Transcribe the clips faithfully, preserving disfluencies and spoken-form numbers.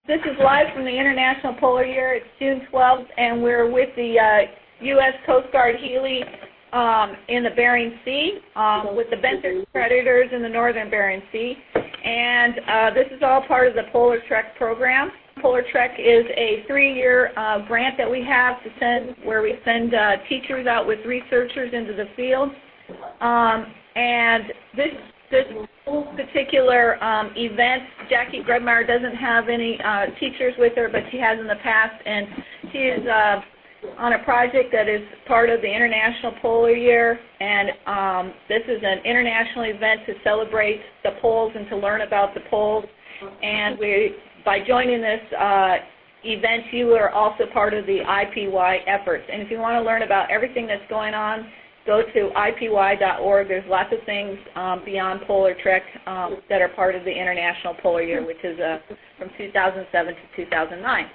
This is live from the International Polar Year. It's June twelfth, and we're with the uh, U S Coast Guard Healy um, in the Bering Sea, um, with the benthic predators in the northern Bering Sea. And uh, this is all part of the Polar Trek program. Polar Trek is a three-year uh, grant that we have to send, where we send uh, teachers out with researchers into the field. Um, and this this particular um, event, Jackie Grebmeyer doesn't have any uh, teachers with her, but she has in the past, and she is uh, on a project that is part of the International Polar Year, and um, this is an international event to celebrate the poles and to learn about the poles. And we, by joining this uh, event, you are also part of the I P Y efforts. And if you want to learn about everything that's going on, go to I P Y dot org. There's lots of things um, beyond Polar Trek um, that are part of the International Polar Year, which is uh, from two thousand seven to two thousand nine.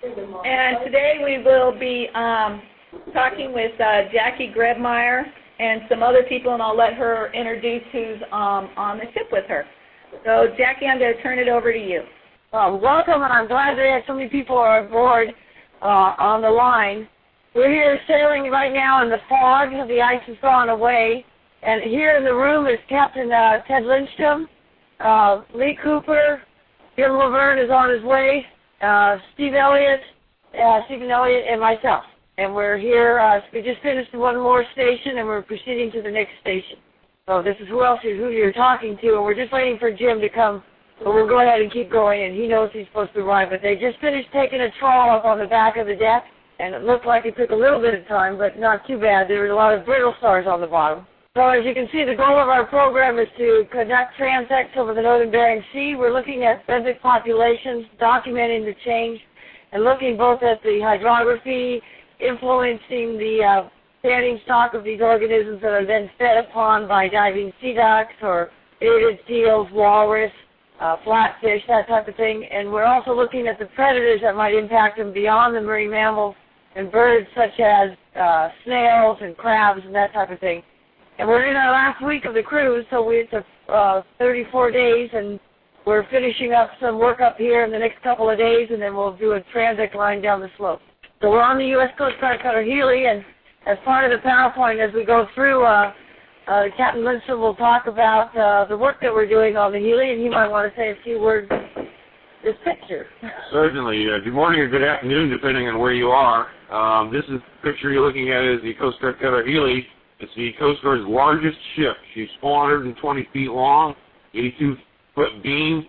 And today we will be um, talking with uh, Jackie Grebmeyer and some other people, and I'll let her introduce who's um, on the ship with her. So, Jackie, I'm going to turn it over to you. Well, welcome, and I'm glad that so many people are aboard uh, on the line. We're here sailing right now in the fog. The ice has gone away. And here in the room is Captain uh, Ted Lindstrom, uh, Lee Cooper, Jim Laverne is on his way, uh, Steve Elliott, uh, Stephen Elliott, and myself. And we're here. Uh, we just finished one more station, and we're proceeding to the next station. So this is who else is who you're talking to, and we're just waiting for Jim to come. But we'll go ahead and keep going, and he knows he's supposed to arrive. But they just finished taking a trawl up on the back of the deck. And it looked like it took a little bit of time, but not too bad. There were a lot of brittle stars on the bottom. So as you can see, the goal of our program is to conduct transects over the northern Bering Sea. We're looking at benthic populations, documenting the change, and looking both at the hydrography, influencing the uh, standing stock of these organisms that are then fed upon by diving sea ducks or bearded seals, walrus, uh, flatfish, that type of thing. And we're also looking at the predators that might impact them beyond the marine mammals, and birds such as uh, snails and crabs and that type of thing. And we're in our last week of the cruise, so we, it's a, uh, thirty-four days, and we're finishing up some work up here in the next couple of days, and then we'll do a transect line down the slope. So we're on the U S Coast Guard Cutter Healy, and as part of the PowerPoint, as we go through, uh, uh, Captain Lindstrom will talk about uh, the work that we're doing on the Healy, and he might want to say a few words. This picture. Certainly. Uh, good morning or good afternoon, depending on where you are. Um, this is the picture you're looking at is the Coast Guard Cutter Healy. It's the Coast Guard's largest ship. She's four hundred twenty feet long, eighty-two foot beam,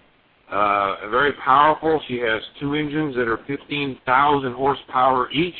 uh, very powerful. She has two engines that are fifteen thousand horsepower each,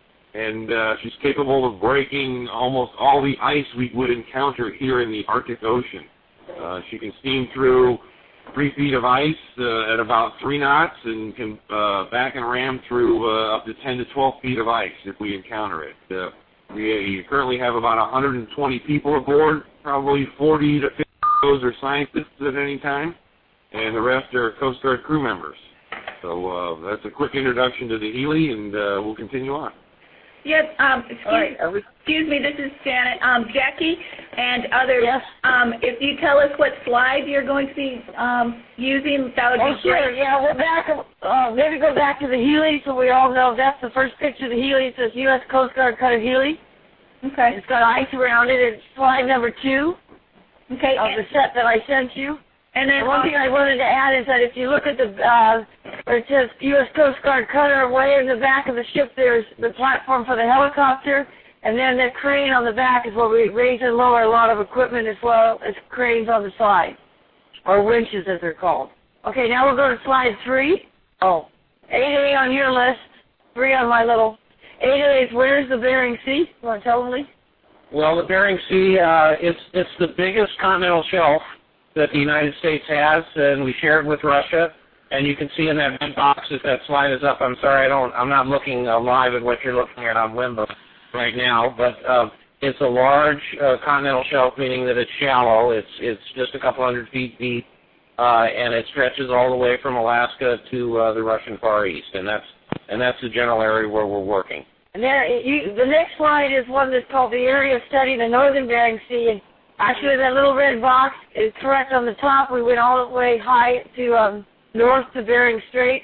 and uh, she's capable of breaking almost all the ice we would encounter here in the Arctic Ocean. Uh, she can steam through three feet of ice uh, at about three knots, and can uh, back and ram through uh, up to ten to twelve feet of ice if we encounter it. Uh, we uh, currently have about one hundred twenty people aboard, probably forty to fifty of those are scientists at any time, and the rest are Coast Guard crew members. So uh, that's a quick introduction to the Healy, and uh, we'll continue on. Yes, um, excuse, right, we... excuse me, this is Janet. Um, Jackie and others, yes. um, if you tell us what slide you're going to be um, using, that would oh, be sure. great. Yeah, we're back. Uh, maybe go back to the Healy so we all know that's the first picture of the Healy. It says U S Coast Guard Cutter Healy. Okay. It's got ice around it. It's slide number two okay. of the set that I sent you. And then And one thing I wanted to add is that if you look at the, uh, where it says U S Coast Guard Cutter, way in the back of the ship there's the platform for the helicopter, and then the crane on the back is where we raise and lower a lot of equipment as well as cranes on the side, or winches as they're called. Okay, now we'll go to slide three. Oh, eight A on your list, three on my little. eight A is where's the Bering Sea? You want to tell them, Lee? Well, the Bering Sea, uh, it's, it's the biggest continental shelf that the United States has, and we share it with Russia. And you can see in that big box if that slide is up. I'm sorry, I don't. I'm not looking uh, live at what you're looking at on Wimbo right now, but uh, it's a large uh, continental shelf, meaning that it's shallow. It's it's just a couple hundred feet deep, uh, and it stretches all the way from Alaska to uh, the Russian Far East, and that's and that's the general area where we're working. And there, you, the next slide is one that's called the Area of Study, the Northern Bering Sea, and actually that little red box is correct on the top. We went all the way high to um, north to Bering Strait,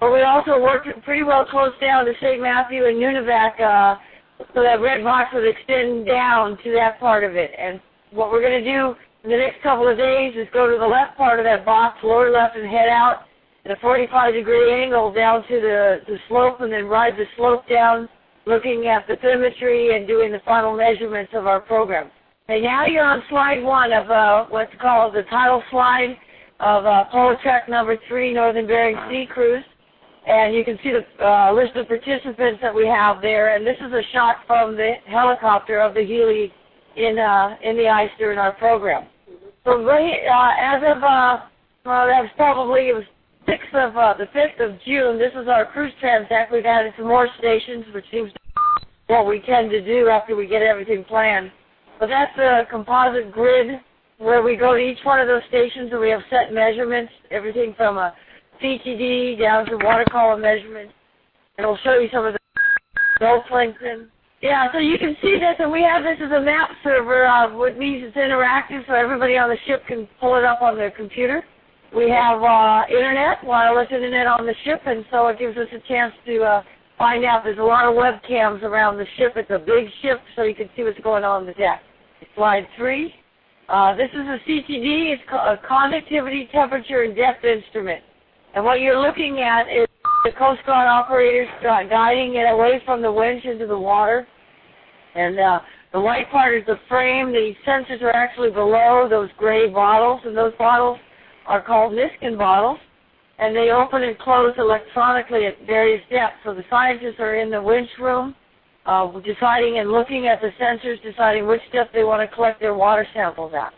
But we also worked pretty well close down to Saint Matthew and Nunivak, uh, so that red box would extend down to that part of it. And what we're going to do in the next couple of days is go to the left part of that box, lower left, and head out at a forty-five degree angle down to the, the slope, and then ride the slope down, looking at the bathymetry and doing the final measurements of our program. And now you're on slide one of uh, what's called the title slide of uh, Polar Trek number three, Northern Bering Sea Cruise. And you can see the uh, list of participants that we have there. And this is a shot from the helicopter of the Healy in uh, in the ice during our program. So right, uh, as of, uh, well, that was probably, it was sixth of, uh, the fifth of June, this is our cruise transect. We've added some more stations, which seems to be what we tend to do after we get everything planned. But that's a composite grid where we go to each one of those stations and we have set measurements, everything from a C T D down to water column measurements. And we'll show you some of the goal plankton. Yeah, so you can see this, and we have this as a map server, uh, which means it's interactive, so everybody on the ship can pull it up on their computer. We have uh, internet, wireless internet on the ship, and so it gives us a chance to uh, find out. There's a lot of webcams around the ship. It's a big ship, so you can see what's going on on the deck. Slide three. Uh, this is a C T D. It's a conductivity, temperature, and depth instrument. And what you're looking at is the Coast Guard operators uh, guiding it away from the winch into the water. And uh, the white part is the frame. The sensors are actually below those gray bottles, and those bottles are called Niskin bottles. And they open and close electronically at various depths. So the scientists are in the winch room uh, deciding and looking at the sensors, deciding which depth they want to collect their water samples at.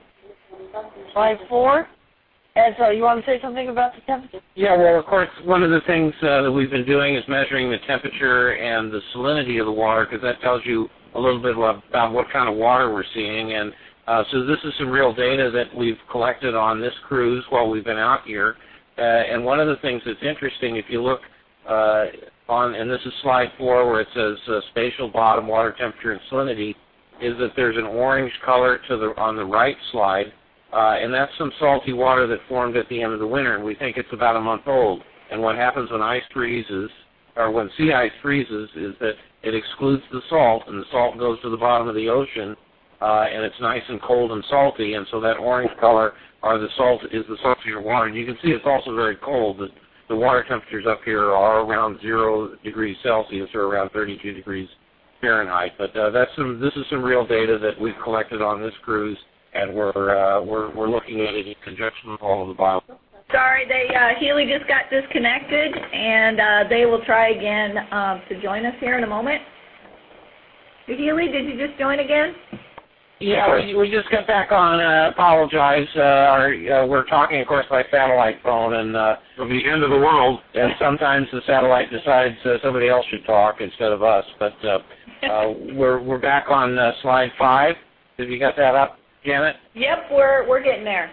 Slide four. And so you want to say something about the temperature? Yeah, well, of course, one of the things uh, that we've been doing is measuring the temperature and the salinity of the water, because that tells you a little bit about what kind of water we're seeing. And uh, so this is some real data that we've collected on this cruise while we've been out here. Uh, and one of the things that's interesting, if you look uh, on, and this is slide four where it says uh, spatial bottom water temperature and salinity, is that there's an orange color to the on the right slide. Uh, and that's some salty water that formed at the end of the winter, and we think it's about a month old. And what happens when ice freezes, or when sea ice freezes, is that it excludes the salt, and the salt goes to the bottom of the ocean, uh, and it's nice and cold and salty, and so that orange color are the salt is the saltier water. And you can see it's also very cold. The, the water temperatures up here are around zero degrees Celsius, or around thirty-two degrees Fahrenheit. But uh, that's some. This is some real data that we've collected on this cruise. And we're, uh, we're we're looking at it in conjunction with all of the bio. Sorry, they uh, Healy just got disconnected, and uh, they will try again um, to join us here in a moment. Healy, did you just join again? Yeah, we, we just got back on. Uh, apologize. Uh, our, uh, we're talking, of course, by satellite phone, and uh, It'll be the end of the world. And sometimes the satellite decides uh, somebody else should talk instead of us. But uh, uh, we're we're back on uh, slide five. Have you got that up, Janet? Yep, we're we're getting there.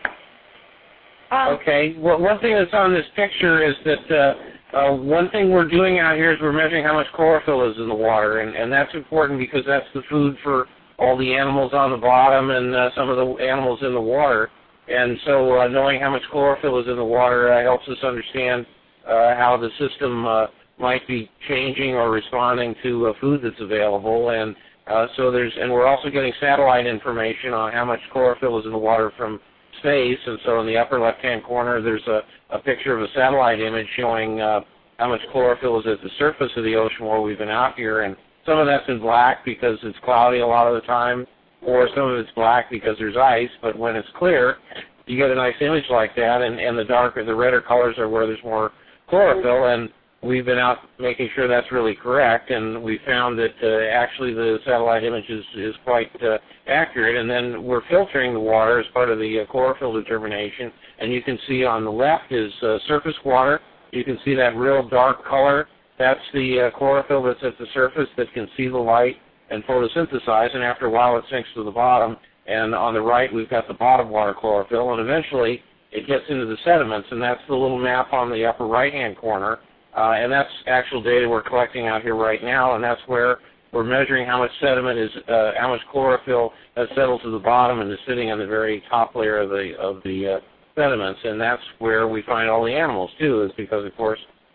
Um, okay. Well, one thing that's on this picture is that uh, uh, one thing we're doing out here is we're measuring how much chlorophyll is in the water, and, and that's important because that's the food for all the animals on the bottom and uh, some of the animals in the water. And so uh, knowing how much chlorophyll is in the water uh, helps us understand uh, how the system uh, might be changing or responding to uh, food that's available. And Uh, so there's, and we're also getting satellite information on how much chlorophyll is in the water from space. And so in the upper left-hand corner, there's a, a picture of a satellite image showing uh, how much chlorophyll is at the surface of the ocean while we've been out here. And some of that's in black because it's cloudy a lot of the time, or some of it's black because there's ice. But when it's clear, you get a nice image like that. And, and the darker, the redder colors are where there's more chlorophyll. And we've been out making sure that's really correct, and we found that uh, actually the satellite image is, is quite uh, accurate. And then we're filtering the water as part of the uh, chlorophyll determination, and you can see on the left is uh, surface water. You can see that real dark color. That's the uh, chlorophyll that's at the surface that can see the light and photosynthesize, and after a while it sinks to the bottom. And on the right we've got the bottom water chlorophyll, and eventually it gets into the sediments, and that's the little map on the upper right-hand corner. Uh, and that's actual data we're collecting out here right now, and that's where we're measuring how much sediment is, uh, how much chlorophyll has settled to the bottom and is sitting on the very top layer of the of the uh, sediments, and that's where we find all the animals too. Is because of course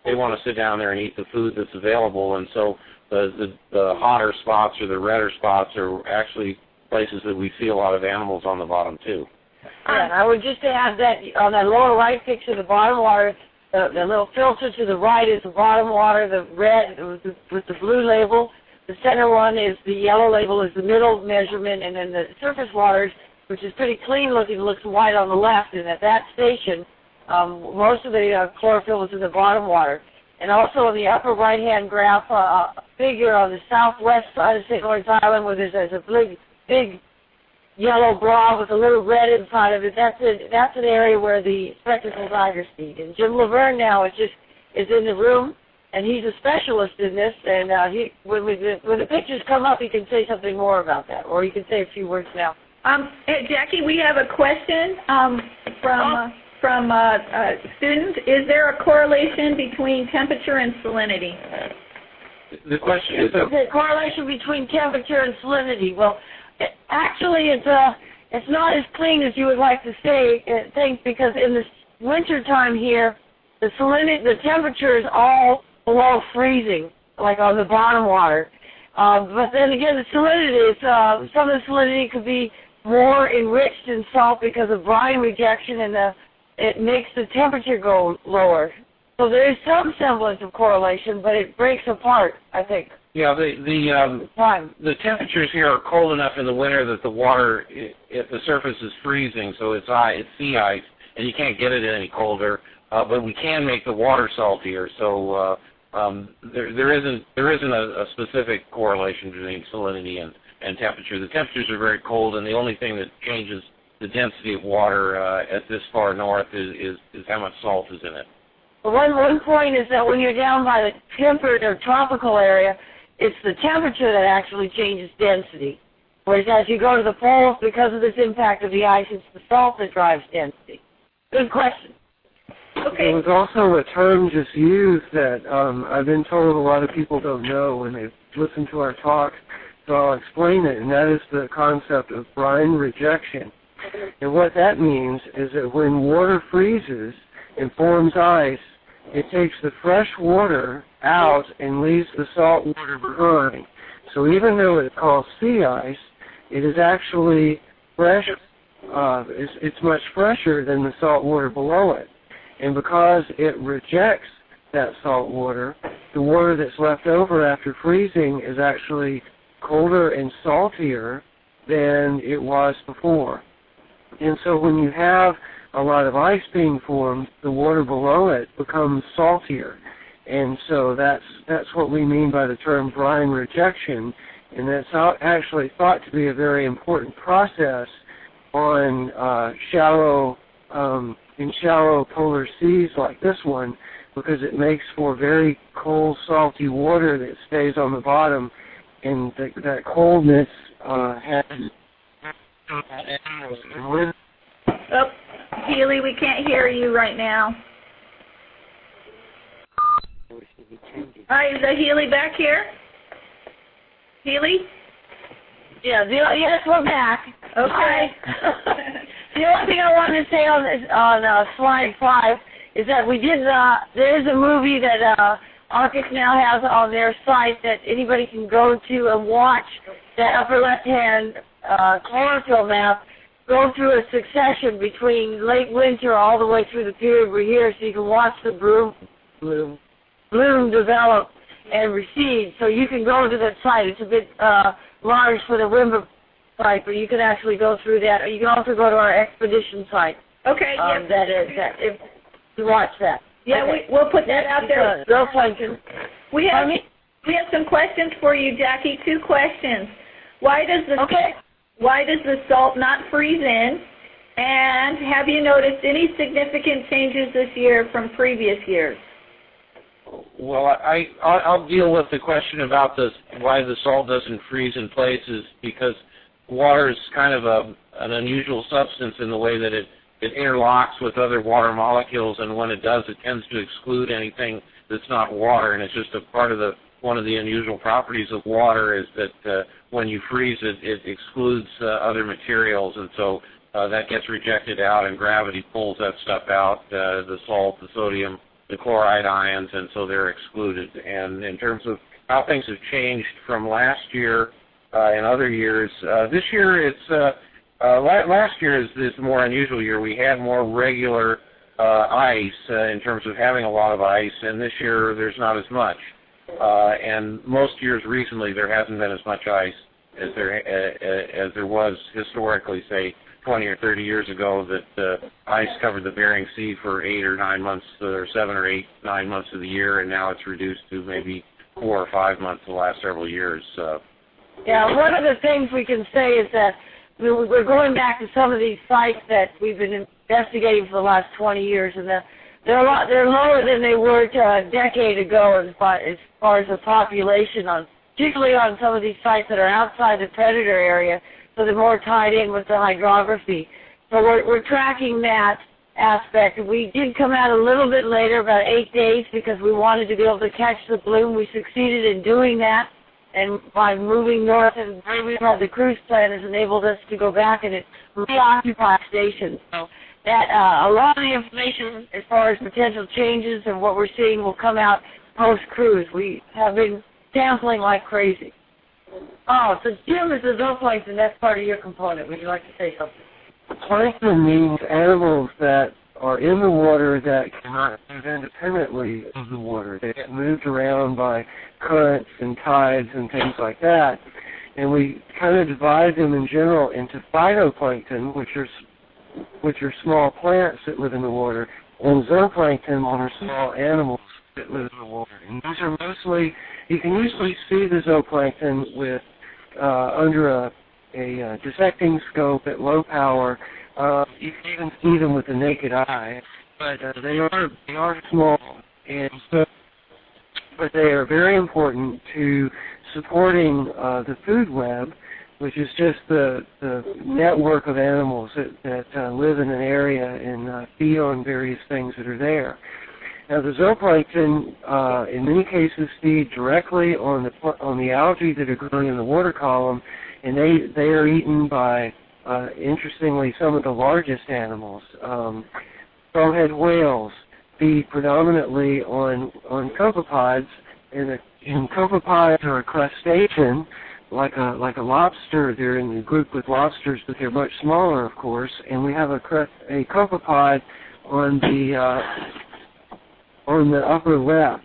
they want to sit down there and eat the food that's available, and so the, the, the hotter spots or the redder spots are actually places that we see a lot of animals on the bottom, too. Yeah, I would just add that on that lower right picture, the bottom water, the, the little filter to the right is the bottom water, the red with the, with the blue label. The center one is the yellow label is the middle measurement, and then the surface waters, which is pretty clean looking, looks white on the left. And at that station, um, most of the uh, chlorophyll is in the bottom water. And also in the upper right-hand graph, uh, a figure on the southwest side of Saint Lawrence Island where there's, there's a big, big yellow bra with a little red inside of it. That's a, that's an area where the spectacled tiger feed. And Jim Laverne now is just is in the room, and he's a specialist in this. And uh, he when, we, when the pictures come up, he can say something more about that, or he can say a few words now. Um, hey, Jackie, we have a question um, from uh, from uh, a student. Is there a correlation between temperature and salinity? The question is the correlation between temperature and salinity. Well, it, actually, it's uh, it's not as clean as you would like to say. uh, think because in the winter time here, the salinity, the temperature is all below freezing, like on the bottom water. Um, but then again, the salinity is uh, some of the salinity could be more enriched in salt because of brine rejection, and the it makes the temperature go lower. So there is some semblance of correlation, but it breaks apart, I think. Yeah, the the um, Time. the temperatures here are cold enough in the winter that the water, if the surface is freezing, so it's ice, it's sea ice, and you can't get it any colder. Uh, but we can make the water saltier. So uh, um, there there isn't there isn't a, a specific correlation between salinity and, and temperature. The temperatures are very cold, and the only thing that changes the density of water uh, at this far north is, is is how much salt is in it. Well, one one point is that when you're down by the temperate or tropical area, it's the temperature that actually changes density. Whereas as you go to the poles, because of this impact of the ice, it's the salt that drives density. Good question. Okay. There was also a term just used that um, I've been told a lot of people don't know when they've listened to our talk, so I'll explain it, and that is the concept of brine rejection. And what that means is that when water freezes and forms ice, it takes the fresh water out and leaves the salt water behind. So even though it's called sea ice, it is actually fresh. Uh, it's, it's much fresher than the salt water below it. And because it rejects that salt water, the water that's left over after freezing is actually colder and saltier than it was before. And so when you have a lot of ice being formed, the water below it becomes saltier. And so that's that's what we mean by the term brine rejection, and that's actually thought to be a very important process on uh, shallow um, in shallow polar seas like this one, because it makes for very cold, salty water that stays on the bottom, and th- that coldness uh, has. Oh, Healy, we can't hear you right now. Hi, is that Healy back here? Healy? Yeah, the, yes, we're back. Okay. The only thing I wanted to say on this, on uh, slide five is that we did. Uh, there is a movie that uh, Arcus now has on their site that anybody can go to and watch. That upper left-hand uh, chlorophyll map go through a succession between late winter all the way through the period we're here, so you can watch the bloom, bloom, bloom develop and recede. So you can go to that site. It's a bit uh, large for the Wimber site, but you can actually go through that. You can also go to our expedition site. Okay. Um, yes. That is that. If you watch that. Yeah, okay. we, we'll put that out there. Bill Plankton. We have we have some questions for you, Jackie. Two questions. Why does the okay. Why does the salt not freeze in? And have you noticed any significant changes this year from previous years? Well, I, I I'll deal with the question about the why the salt doesn't freeze in place is because water is kind of a an unusual substance in the way that it it interlocks with other water molecules, and when it does, it tends to exclude anything that's not water, and it's just a part of the one of the unusual properties of water is that uh, when you freeze it, it excludes uh, other materials, and so uh, that gets rejected out, and gravity pulls that stuff out, uh, the salt, the sodium, the chloride ions, and so they're excluded. And in terms of how things have changed from last year uh, and other years, uh, this year it's uh, uh, la- last year is, is a more unusual year. We had more regular uh, ice uh, in terms of having a lot of ice, and this year there's not as much. Uh, and most years recently there hasn't been as much ice as there uh, as there was historically, say twenty or thirty years ago, that uh, ice covered the Bering Sea for eight or nine months, or seven or eight, nine months of the year, and now it's reduced to maybe four or five months the last several years. Uh, yeah, one of the things we can say is that we're going back to some of these sites that we've been investigating for the last twenty years, and the, they're a lot they're lower than they were a decade ago as far, as far as the population on, particularly on some of these sites that are outside the predator area. So they're more tied in with the hydrography. So we're, we're tracking that aspect. We did come out a little bit later, about eight days, because we wanted to be able to catch the bloom. We succeeded in doing that, and by moving north and we've had the cruise plan has enabled us to go back and reoccupy stations. So that uh, a lot of the information as far as potential changes and what we're seeing will come out post-cruise. We have been sampling like crazy. Oh, so Jim is the zooplankton. That's part of your component. Would you like to say something? Plankton means animals that are in the water that cannot move independently of the water. They get moved around by currents and tides and things like that. And we kind of divide them in general into phytoplankton, which are which are small plants that live in the water, and zooplankton, which are small animals that live in the water. And those are mostly, you can usually see the zooplankton with uh, under a, a uh, dissecting scope at low power. Uh, you can even see them with the naked eye, but uh, they are they are small, and so, but they are very important to supporting uh, the food web, which is just the, the network of animals that, that uh, live in an area and uh, feed on various things that are there. Now, the zooplankton, uh, in many cases, feed directly on the on the algae that are growing in the water column, and they they are eaten by, uh, interestingly, some of the largest animals. Um, Bowhead whales feed predominantly on on copepods, and, a, and copepods are a crustacean, like a like a lobster. They're in the group with lobsters, but they're much smaller, of course. And we have a a copepod on the uh, on the upper left,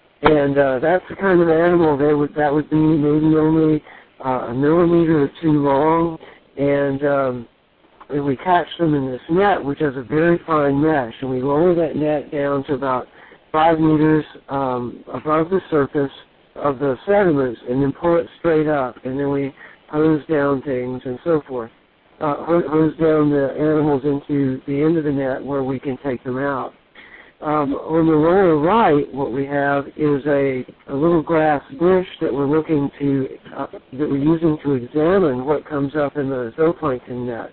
and uh, that's the kind of animal they would that would be maybe only uh, a millimeter or two long, and um, and we catch them in this net, which has a very fine mesh, and we lower that net down to about five meters um, above the surface of the sediments, and then pull it straight up, and then we hose down things and so forth. Uh, hose down the animals into the end of the net where we can take them out. Um, on the lower right, what we have is a, a little glass dish that we're looking to, uh, that we're using to examine what comes up in the zooplankton net.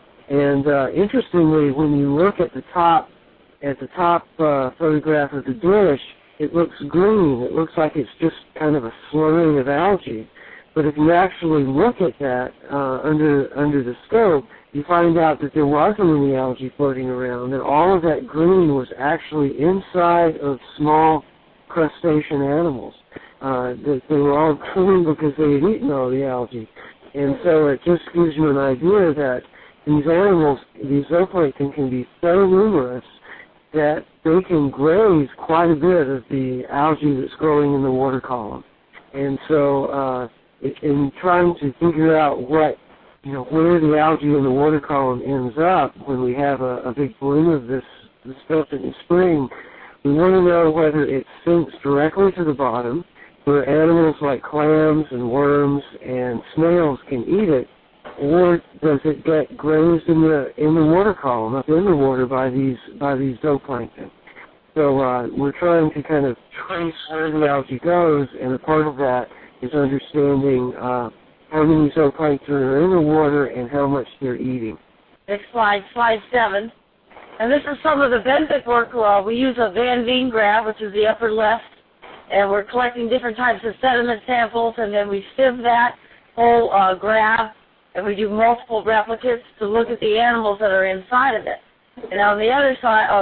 And uh, interestingly, when you look at the top, at the top uh, photograph of the dish, it looks green. It looks like it's just kind of a slurry of algae. But if you actually look at that uh, under under the scope, you find out that there wasn't any algae floating around, and all of that green was actually inside of small crustacean animals. Uh, they, they were all green because they had eaten all the algae. And so it just gives you an idea that these animals, these zooplankton, can be so numerous that they can graze quite a bit of the algae that's growing in the water column. And so uh, in trying to figure out what, you know, where the algae in the water column ends up when we have a, a big bloom of this, this stuff in the spring, we want to know whether it sinks directly to the bottom, where animals like clams and worms and snails can eat it, or does it get grazed in the in the water column, up in the water by these by these zooplankton? So uh, we're trying to kind of trace where the algae goes, and a part of that is understanding uh, how many zooplankton are in the water and how much they're eating. Next slide, slide seven. And this is some of the benthic work. Uh, we use a Van Veen graph, which is the upper left, and we're collecting different types of sediment samples, and then we sieve that whole uh, graph, and we do multiple replicates to look at the animals that are inside of it. And on the other side, on the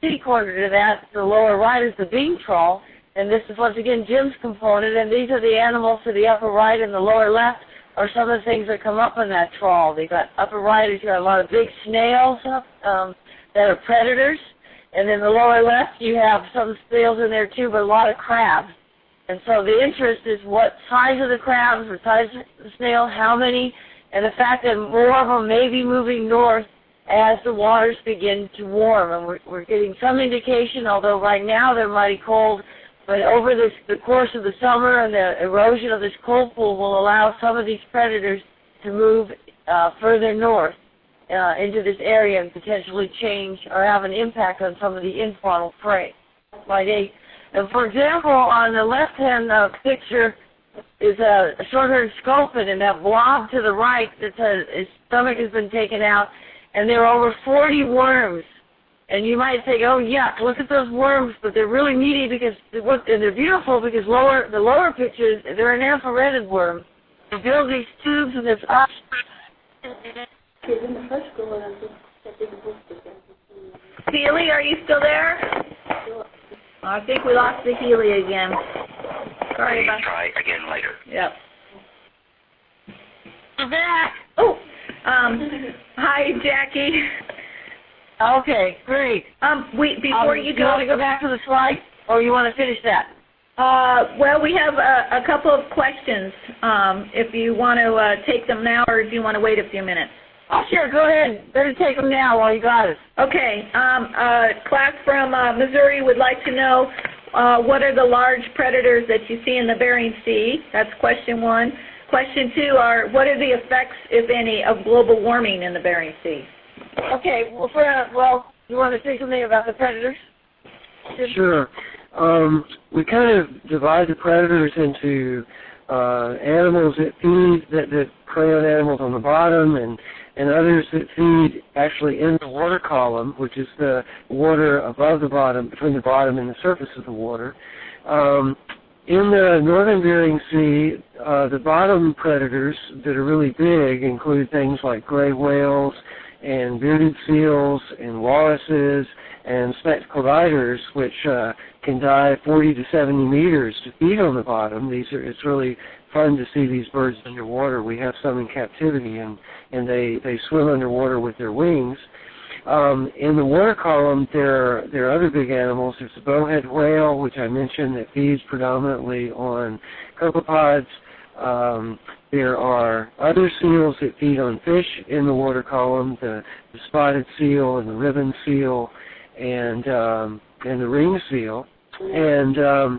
corner to that, the lower right is the beam trawl, and this is once again Jim's component, and these are the animals to the upper right and the lower left are some of the things that come up in that trawl. They got upper right, you've got a lot of big snails up, um, that are predators, and then the lower left you have some snails in there too, but a lot of crabs. And so the interest is what size of the crabs, what size of the snail, how many, and the fact that more of them may be moving north as the waters begin to warm. And we're, we're getting some indication, although right now they're mighty cold, but over this, the course of the summer and the erosion of this cold pool will allow some of these predators to move uh, further north uh, into this area and potentially change or have an impact on some of the infaunal prey. Slide eight. And for example, on the left-hand uh, picture is a, a short-haired sculpin, and that blob to the right, that says his stomach has been taken out, and there are over forty worms. And you might think, oh, yuck, look at those worms, but they're really needy because, and they're beautiful because lower the lower pictures, they're an amphoretid worm. They build these tubes and there's up. Healy, are you still there? I think we lost the Healy again. Sorry about that. Try again later. Yep. We're back. Oh, um, hi, Jackie. Okay, great. Um, we before um, you do go, you want to go back to the slide, or you want to finish that? Uh, well, we have a, a couple of questions. Um, if you want to uh, take them now, or do you want to wait a few minutes? Oh, sure, go ahead. Better take them now while you got us. Okay. Um, uh, class from uh, Missouri would like to know uh, what are the large predators that you see in the Bering Sea? That's question one. Question two are what are the effects, if any, of global warming in the Bering Sea? Okay. Well, for, uh, well, you want to say something about the predators? Sure. Um, we kind of divide the predators into uh, animals that feed, that, that prey on animals on the bottom, and, and others that feed actually in the water column, which is the water above the bottom, between the bottom and the surface of the water. Um, in the northern Bering Sea, uh, the bottom predators that are really big include things like gray whales and bearded seals and walruses and spectacled eiders, which uh, can dive forty to seventy meters to feed on the bottom. These are, it's really fun to see these birds underwater. We have some in captivity, and, and they, they swim underwater with their wings. Um, in the water column, there are, there are other big animals. There's the bowhead whale, which I mentioned, that feeds predominantly on copepods. Um, there are other seals that feed on fish in the water column, the, the spotted seal and the ribbon seal and um, and the ring seal. And um,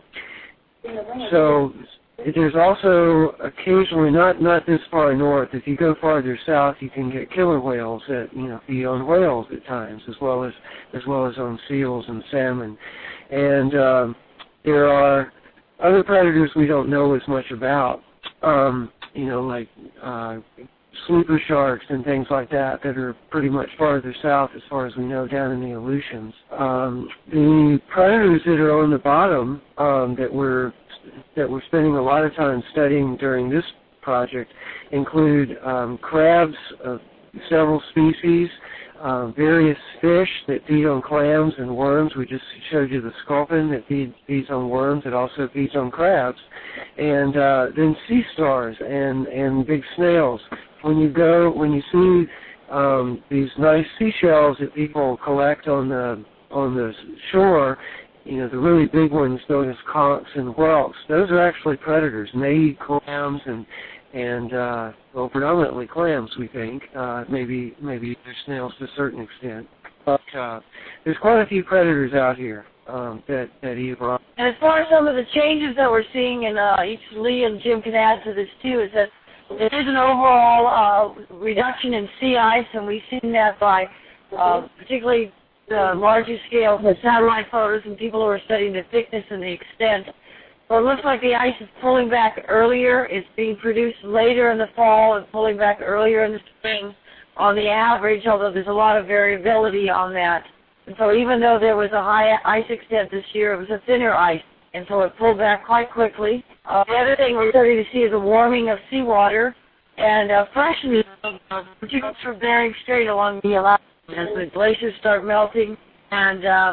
so there's also occasionally, not not this far north, if you go farther south, you can get killer whales that, you know, feed on whales at times, as well as as well as on seals and salmon. And um, there are other predators we don't know as much about. Um, you know, like uh, sleeper sharks and things like that that are pretty much farther south as far as we know down in the Aleutians. Um, the predators that are on the bottom um, that we're that we're spending a lot of time studying during this project include um, crabs of several species, uh, various fish that feed on clams and worms. We just showed you the sculpin that feed, feeds on worms. It also feeds on crabs. And uh, then sea stars and, and big snails. When you go, when you see um, these nice seashells that people collect on the on the shore, you know, the really big ones known as conchs and whelks, those are actually predators, and they eat clams and and uh, well, predominantly clams, we think. Uh, maybe maybe there's snails to a certain extent, but uh, there's quite a few predators out here um, that that eat raw. And as far as some of the changes that we're seeing, and uh, each Lee and Jim can add to this too, is that there is an overall uh, reduction in sea ice, and we've seen that by uh, particularly the larger scale with satellite photos and people who are studying the thickness and the extent. So it looks like the ice is pulling back earlier. It's being produced later in the fall and pulling back earlier in the spring on the average, although there's a lot of variability on that. And so even though there was a high ice extent this year, it was a thinner ice, and so it pulled back quite quickly. Uh, the other thing we're starting to see is a warming of seawater and uh, freshening, uh, particularly from Bering Strait along the Alaska as the glaciers start melting. And um,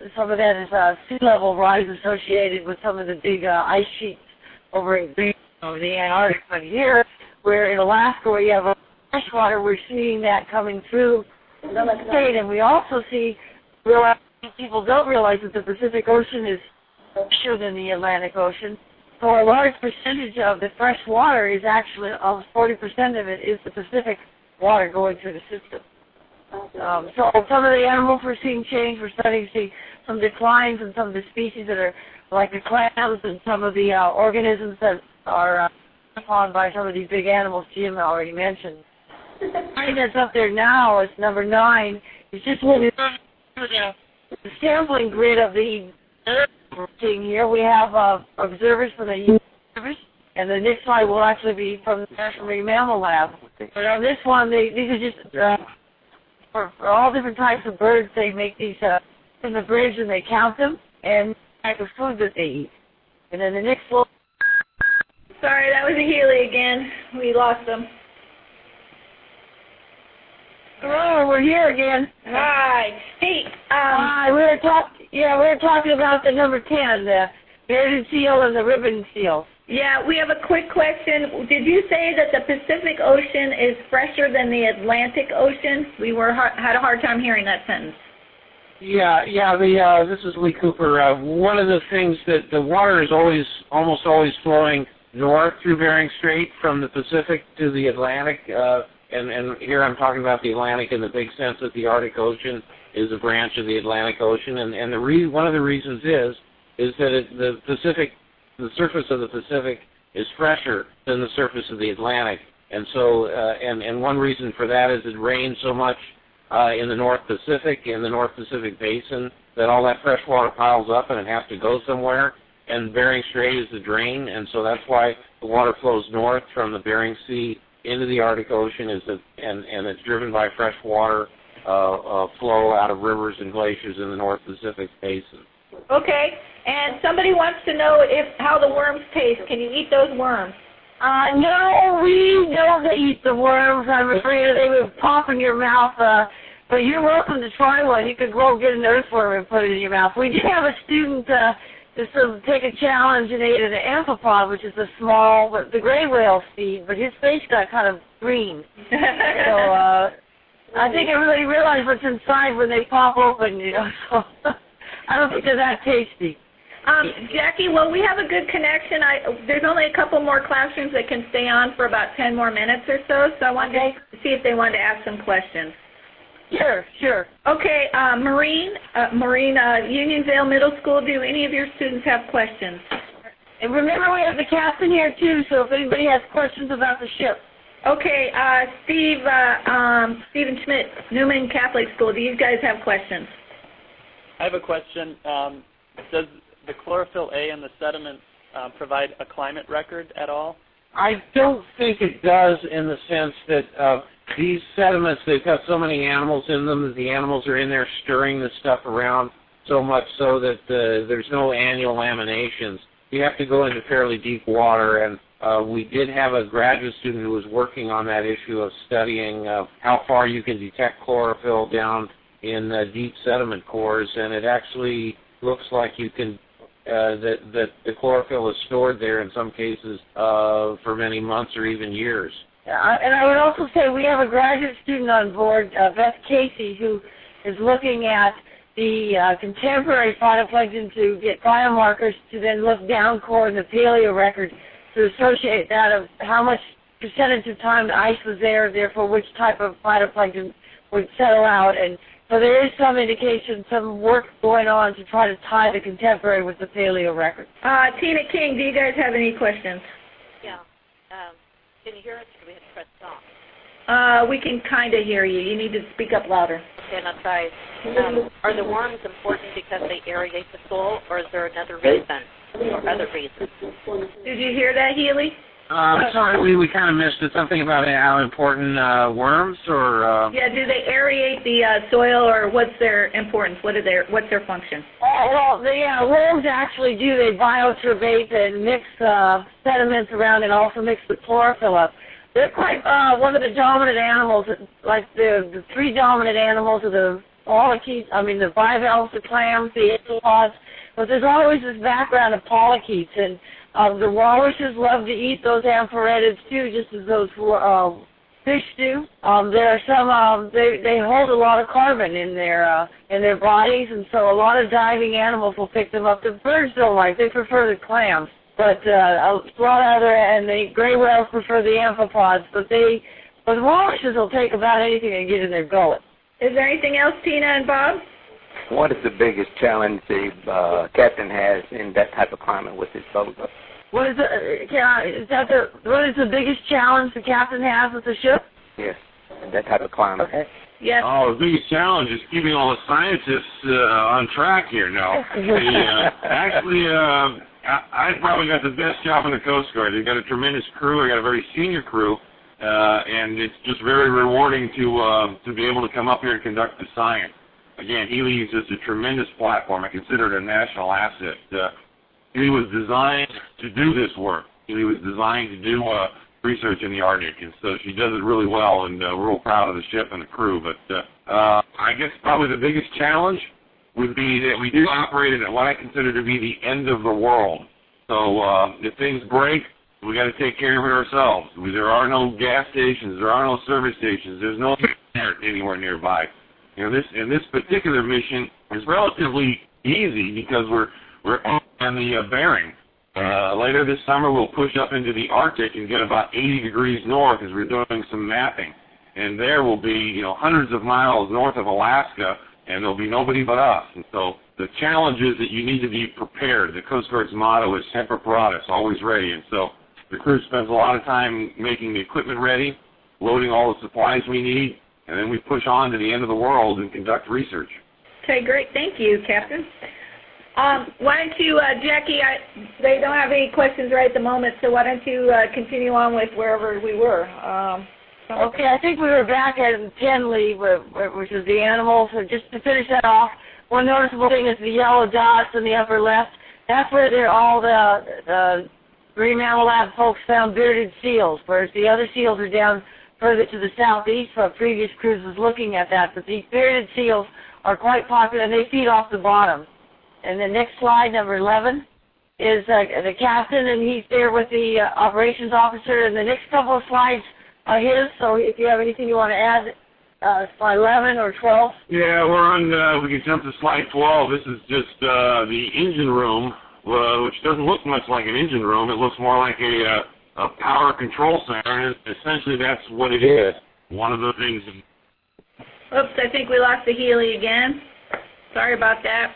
some of that is uh, sea level rise associated with some of the big uh, ice sheets over in the Antarctic. But here, where in Alaska, where you have a freshwater, we're seeing that coming through the state, and we also see, realize, people don't realize that the Pacific Ocean is fresher than the Atlantic Ocean. So a large percentage of the fresh water is actually, almost forty percent of it is the Pacific water going through the system. Um, so some of the animals we're seeing change. We're starting to see some declines in some of the species that are like the clams and some of the uh, organisms that are uh, upon by some of these big animals Jim already mentioned. The line that's up there now is number nine. It's just looking at the sampling grid of the thing here. We have uh, observers from the U S Service, and the next slide will actually be from the National Marine Mammal Lab. But on this one, they, these are just uh, for, for all different types of birds. They make these uh, in the bridge and they count them and the type of food that they eat. And then the next one. Sorry, that was a Healy again. We lost them. Hello, we're here again. Hi. Hey, um, Hi, we were talking. Yeah, we were talking about the number ten, the bearded seal and the ribbon seal. Yeah, we have a quick question. Did you say that the Pacific Ocean is fresher than the Atlantic Ocean? We were had a hard time hearing that sentence. Yeah, yeah. The uh, this is Lee Cooper. Uh, one of the things that the water is always, almost always flowing north through Bering Strait from the Pacific to the Atlantic. Uh, and, and here I'm talking about the Atlantic in the big sense that the Arctic Ocean is a branch of the Atlantic Ocean. And, and the re- one of the reasons is is that it, the Pacific, the surface of the Pacific is fresher than the surface of the Atlantic. And so, uh, and, and one reason for that is it rains so much uh, in the North Pacific, in the North Pacific Basin, that all that fresh water piles up and it has to go somewhere. And Bering Strait is the drain, and so that's why the water flows north from the Bering Sea into the Arctic Ocean, is that, and, and it's driven by fresh water uh, uh, flow out of rivers and glaciers in the North Pacific Basin. Okay, and somebody wants to know if how the worms taste. Can you eat those worms? Uh, no, we don't eat the worms. I'm afraid they would pop in your mouth. Uh, but you're welcome to try one. You could go get an earthworm and put it in your mouth. We did have a student uh, just to take a challenge and ate an amphipod, which is a small, but the gray whale feed, but his face got kind of green. so uh, I think everybody realized what's inside when they pop open, you know. So I don't think they're that tasty. Um, Jackie, well, we have a good connection. I, there's only a couple more classrooms that can stay on for about ten more minutes or so, so I wanted okay. to see if they wanted to ask some questions. Sure, sure. Okay, uh, Maureen, uh, Maureen, uh, Unionvale Middle School, do any of your students have questions? And remember, we have the captain here, too, so if anybody has questions about the ship. Okay, uh, Steve, uh, um, Stephen Schmidt, Newman Catholic School, do you guys have questions? I have a question. Um, does the chlorophyll A in the sediment uh, provide a climate record at all? I don't think it does, in the sense that uh, these sediments, they've got so many animals in them that the animals are in there stirring the stuff around so much so that uh, there's no annual laminations. You have to go into fairly deep water, and uh, we did have a graduate student who was working on that issue of studying uh, how far you can detect chlorophyll down in uh, deep sediment cores, and it actually looks like you can Uh, that, that the chlorophyll is stored there in some cases uh, for many months or even years. Yeah, and I would also say we have a graduate student on board, uh, Beth Casey, who is looking at the uh, contemporary phytoplankton to get biomarkers to then look down core in the paleo record to associate that of how much percentage of time the ice was there, therefore which type of phytoplankton would settle out. And so there is some indication, some work going on to try to tie the contemporary with the paleo record. Uh, Tina King, do you guys have any questions? Yeah. Um, can you hear us? Or do we have to press stop? Uh, we can kind of hear you. You need to speak up louder. Okay, and I'll try. Um, are the worms important because they aerate the soil, or is there another reason or other reasons? Did you hear that, Healy? Uh, sorry, we, we kind of missed it. Something about how important uh, worms, or uh... yeah, do they aerate the uh, soil, or what's their importance? What are their what's their function? Uh, well, the uh, worms actually do. They bioturbate and mix uh, sediments around, and also mix the chlorophyll up. They're quite uh, one of the dominant animals. Like the the three dominant animals are the polychaetes, I mean the bivalves, the clams, the amphipods, but there's always this background of polychaetes, and uh, the walruses love to eat those amphirettids too, just as those uh, fish do. Um, there are some, um, they, they hold a lot of carbon in their, uh, in their bodies, and so a lot of diving animals will pick them up. The birds don't like, they prefer the clams. But uh, a lot of other, and the gray whales prefer the amphipods, but they, but the walruses will take about anything they get in their gullet. Is there anything else, Tina and Bob? What is the biggest challenge the uh, captain has in that type of climate with his boat? What is the, can I, is that the, what is the biggest challenge the captain has with the ship? Yes, that type of climate. Okay. Yes. Oh, the biggest challenge is keeping all the scientists uh, on track here now. the, uh, actually, uh, I, I probably got the best job in the Coast Guard. They've got a tremendous crew. They've got a very senior crew, uh, and it's just very rewarding to uh, to be able to come up here and conduct the science. Again, Healy is just a tremendous platform. I consider it a national asset. Uh, Healy was designed to do this work. Healy was designed to do uh, research in the Arctic, and so she does it really well, and uh, we're real proud of the ship and the crew. But uh, uh, I guess probably the biggest challenge would be that we do operate at what I consider to be the end of the world. So uh, if things break, we got to take care of it ourselves. There are no gas stations, there are no service stations, there's no internet anywhere nearby. You know, this and this particular mission is relatively easy because we're we're on the uh, Bering. Uh, later this summer, we'll push up into the Arctic and get about eighty degrees north as we're doing some mapping, and there will be you know hundreds of miles north of Alaska, and there'll be nobody but us. And so the challenge is that you need to be prepared. The Coast Guard's motto is semper paratus, always ready. And so the crew spends a lot of time making the equipment ready, loading all the supplies we need, and then we push on to the end of the world and conduct research. Okay, great. Thank you, Captain. Um, why don't you, uh, Jackie, I, they don't have any questions right at the moment, so why don't you uh, continue on with wherever we were. Um, so. Okay, I think we were back at Penley, which is the animals. So just to finish that off, one noticeable thing is the yellow dots in the upper left. That's where they're all the, the Green Mammal Lab folks found bearded seals, whereas the other seals are down further to the southeast. Our previous cruise was looking at that, but these bearded seals are quite popular, and they feed off the bottom. And the next slide, number eleven, is uh, the captain, and he's there with the uh, operations officer. And the next couple of slides are his, so if you have anything you want to add, uh, slide eleven or twelve. Yeah, we're on, uh, we can jump to slide twelve. This is just uh, the engine room, uh, which doesn't look much like an engine room. It looks more like a, uh, a power control center, and essentially that's what it is. One of the things. Oops, I think we lost the Healy again. Sorry about that.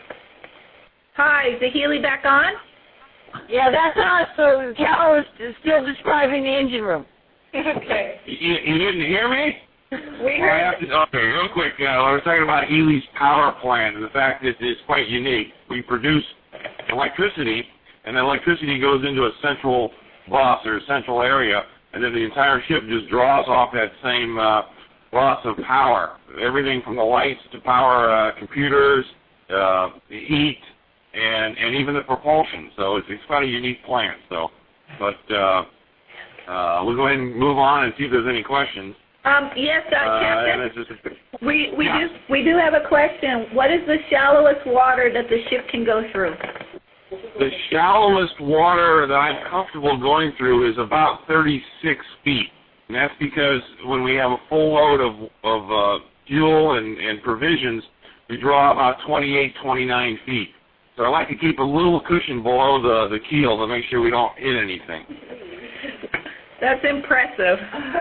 Hi, is the Healy back on? Yeah, that's us. So Cal is still describing the engine room. Okay. You, you didn't hear me? We heard. I have to, okay, real quick. Uh, I was talking about Healy's power plant and the fact that it's quite unique. We produce electricity, and that electricity goes into a central bus or a central area, and then the entire ship just draws off that same uh, bus of power. Everything from the lights to power uh, computers, uh, the heat, and and even the propulsion. So it's, it's quite a unique plant. So, but uh, uh, we'll go ahead and move on and see if there's any questions. Um, yes, uh, Uh, Captain. and it's just a, We we yeah. do we do have a question. What is the shallowest water that the ship can go through? The shallowest water that I'm comfortable going through is about thirty-six feet, and that's because when we have a full load of of uh, fuel and, and provisions, we draw about twenty-eight, twenty-nine feet. So I like to keep a little cushion below the the keel to make sure we don't hit anything. That's impressive.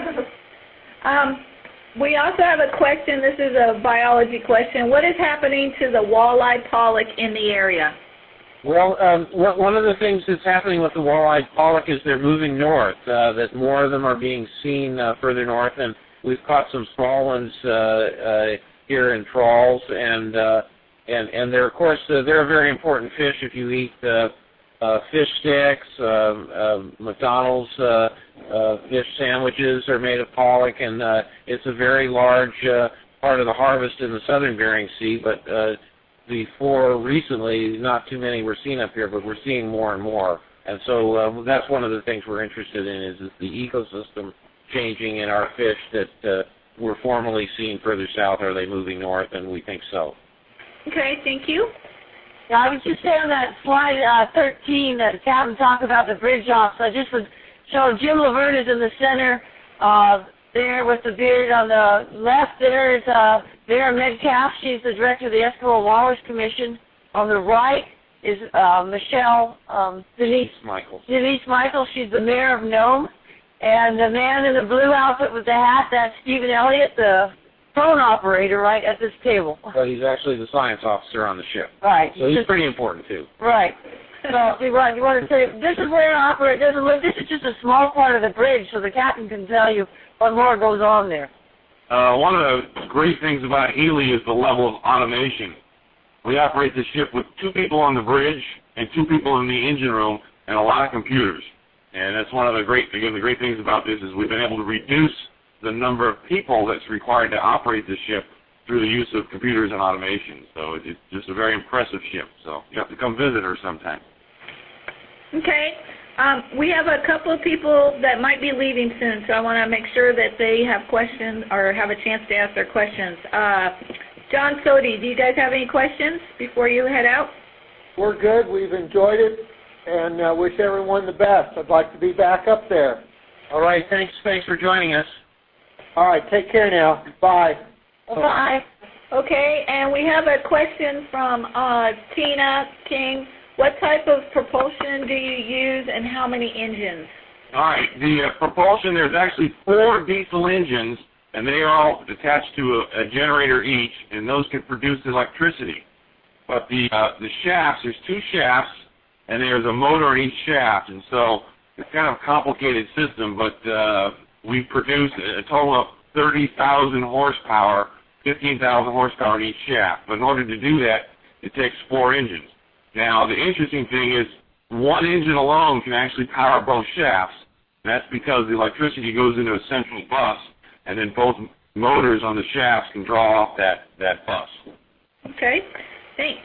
um, we also have a question. This is a biology question. What is happening to the walleye pollock in the area? Well, um, one of the things that's happening with the walleye pollock is they're moving north, uh, that more of them are being seen uh, further north, and we've caught some small ones uh, uh, here in trawls, and uh, and and they're, of course, uh, they're a very important fish if you eat uh, uh, fish sticks. Uh, uh, McDonald's uh, uh, fish sandwiches are made of pollock, and uh, it's a very large uh, part of the harvest in the southern Bering Sea, but uh, before recently, not too many were seen up here, but we're seeing more and more. And so uh, that's one of the things we're interested in is, is the ecosystem changing in our fish that uh, we're formally seeing further south. Are they moving north? And we think so. Okay, thank you. Yeah, I was just saying on that slide uh, thirteen that the captain talked about the bridge off. So I just would show Jim Laverne is in the center uh, there with the beard. On the left there is uh, Vera Metcalf. She's the director of the Eskimo Walrus Commission. On the right is uh, Michelle um, Denise Michael. Denise Michael. She's the mayor of Nome. And the man in the blue outfit with the hat, that's Stephen Elliott, the phone operator right at this table. But he's actually the science officer on the ship. Right. So he's pretty important, too. Right. So you want, you want to say, this is where an operator doesn't live. This is just a small part of the bridge, so the captain can tell you what more goes on there. Uh, one of the great things about Healy is the level of automation. We operate the ship with two people on the bridge and two people in the engine room and a lot of computers. And that's one of the great, again, the great things about this is we've been able to reduce the number of people that's required to operate the ship through the use of computers and automation. So it's just a very impressive ship. So you have to come visit her sometime. Okay. Um, we have a couple of people that might be leaving soon, so I want to make sure that they have questions or have a chance to ask their questions. Uh, John Sodi, do you guys have any questions before you head out? We're good. We've enjoyed it, and uh, wish everyone the best. I'd like to be back up there. All right. Thanks. Thanks for joining us. All right. Take care now. Bye. Bye. Okay, and we have a question from uh, Tina King. What type of propulsion do you use, and how many engines? All right. The uh, propulsion, there's actually four diesel engines, and they are all attached to a, a generator each, and those can produce electricity. But the uh, the shafts, there's two shafts, and there's a motor in each shaft, and so it's kind of a complicated system, but uh, we produce a total of thirty thousand horsepower, fifteen thousand horsepower in each shaft. But in order to do that, it takes four engines. Now, the interesting thing is one engine alone can actually power both shafts. And that's because the electricity goes into a central bus, and then both motors on the shafts can draw off that, that bus. Okay, thanks.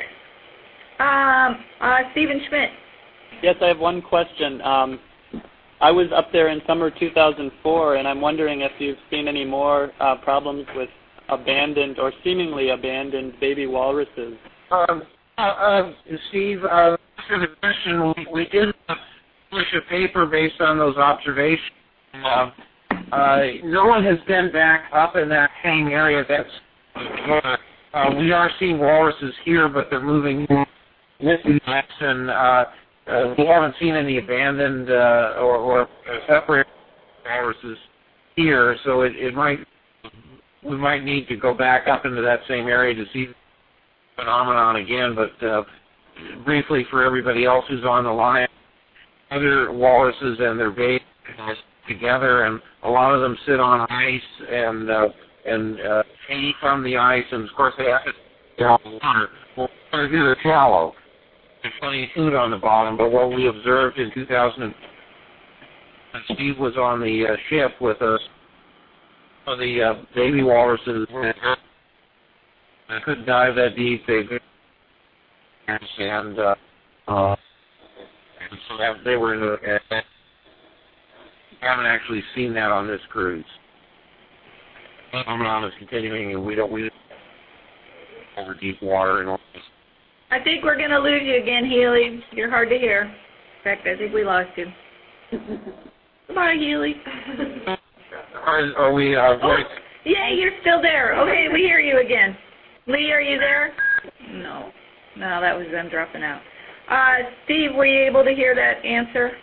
Um, uh, Stephen Schmidt. Yes, I have one question. Um, I was up there in summer two thousand four, and I'm wondering if you've seen any more uh, problems with abandoned or seemingly abandoned baby walruses. Um, uh, uh, Steve, uh, for the question, we, we did publish a paper based on those observations. Uh, uh, no one has been back up in that same area. That's uh, uh, we are seeing walruses here, but they're moving missing and uh, uh, we haven't seen any abandoned uh, or, or separate walruses here. So it, it might we might need to go back up into that same area to see the phenomenon again. But uh, briefly, for everybody else who's on the line, other walruses and their babies together, and a lot of them sit on ice and uh, and uh, feed from the ice, and of course they have to down the water. Well, they're shallow. There's plenty of food on the bottom, but what we observed in two thousand, Steve was on the uh, ship with us, uh, the uh, baby walruses. I couldn't dive that deep. They and uh, uh, and so that they were in the. Uh, we haven't actually seen that on this cruise. The phenomenon is continuing, and we don't we don't over deep water and all this. I think we're going to lose you again, Healy. You're hard to hear. In fact, I think we lost you. Goodbye, Healy. Are, are we? Uh, oh, yeah, you're still there. Okay, we hear you again. Lee, are you there? No. No, that was them dropping out. Uh, Steve, were you able to hear that answer?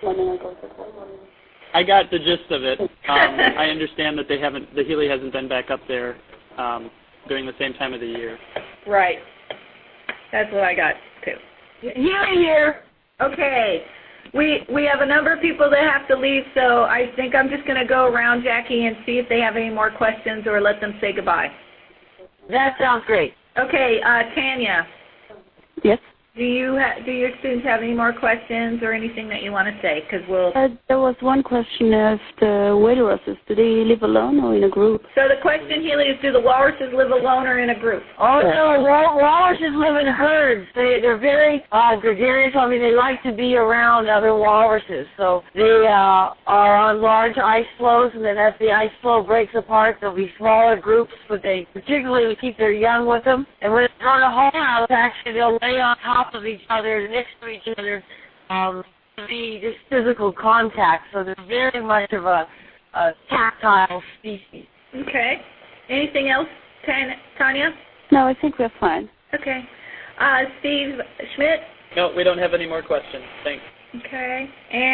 I got the gist of it. Um, I understand that they haven't, the Healy hasn't been back up there um, during the same time of the year. Right. That's what I got too. Here, here. Okay. We we have a number of people that have to leave, so I think I'm just going to go around, Jackie, and see if they have any more questions or let them say goodbye. That sounds great. Okay, uh, Tanya. Yes. Do you ha- do your students have any more questions or anything that you want to say? Because we'll. Uh, there was one question of the walruses. Do they live alone or in a group? So the question, Healy, is do the walruses live alone or in a group? Oh no, wal- walruses live in herds. They they're very uh, gregarious. I mean, they like to be around other walruses. So they uh, are on large ice floes, and then as the ice floe breaks apart, there'll be smaller groups, but they particularly keep their young with them. And when they're on a whole house, actually they'll lay on top of each other, next to each other, um, to be just physical contact. So they're very much of a, a tactile species. Okay. Anything else, Tanya? No, I think we're fine. Okay. Uh, Steve Schmidt? No, we don't have any more questions. Thanks. Okay.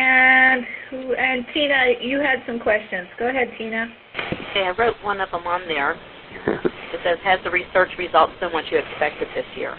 And who? And Tina, you had some questions. Go ahead, Tina. Okay, I wrote one of them on there. It says, has the research results been what you expected this year?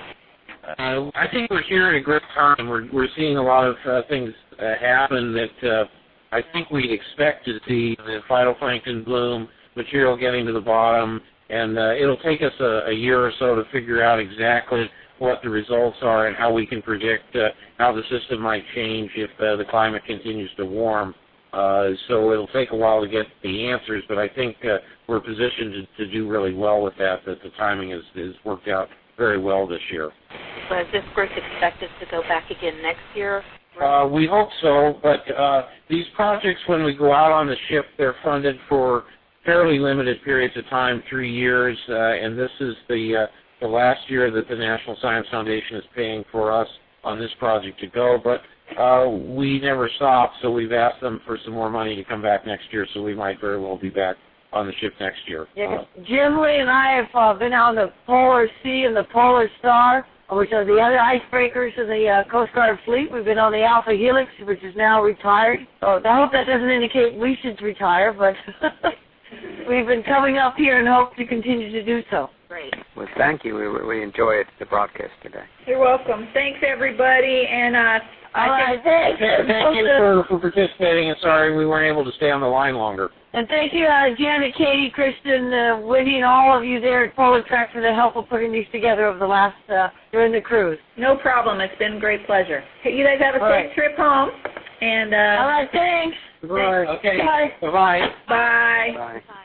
Uh, I think we're here at a great time. We're we're seeing a lot of uh, things uh, happen that uh, I think we'd expect to see. The phytoplankton bloom, material getting to the bottom, and uh, it'll take us a, a year or so to figure out exactly what the results are and how we can predict uh, how the system might change if uh, the climate continues to warm. Uh, so it'll take a while to get the answers, but I think uh, we're positioned to, to do really well with that, that the timing is, is worked out very well this year. So is this group expected to go back again next year? Uh, we hope so, but uh, these projects, when we go out on the ship, they're funded for fairly limited periods of time, three years, uh, and this is the, uh, the last year that the National Science Foundation is paying for us on this project to go, but uh, we never stop, so we've asked them for some more money to come back next year, so we might very well be back on the ship next year. Yeah, Jim Lee and I have uh, been on the Polar Sea and the Polar Star, which are the other icebreakers of the uh, Coast Guard fleet. We've been on the Alpha Helix, which is now retired. So I hope that doesn't indicate we should retire, but we've been coming up here and hope to continue to do so. Great. Well, thank you. We, we enjoyed the broadcast today. You're welcome. Thanks, everybody, and uh, All right, thanks. Thank you for, for participating, and sorry we weren't able to stay on the line longer. And thank you, uh, Janet, Katie, Kristen, uh, Whitney, and all of you there at Polar Track for the help of putting these together over the last, uh, during the cruise. no problem. It's been a great pleasure. Hey, you guys have a All safe right. trip home, and uh, All right, thanks. Bye. Okay. Bye. Bye-bye. bye. Bye. Bye.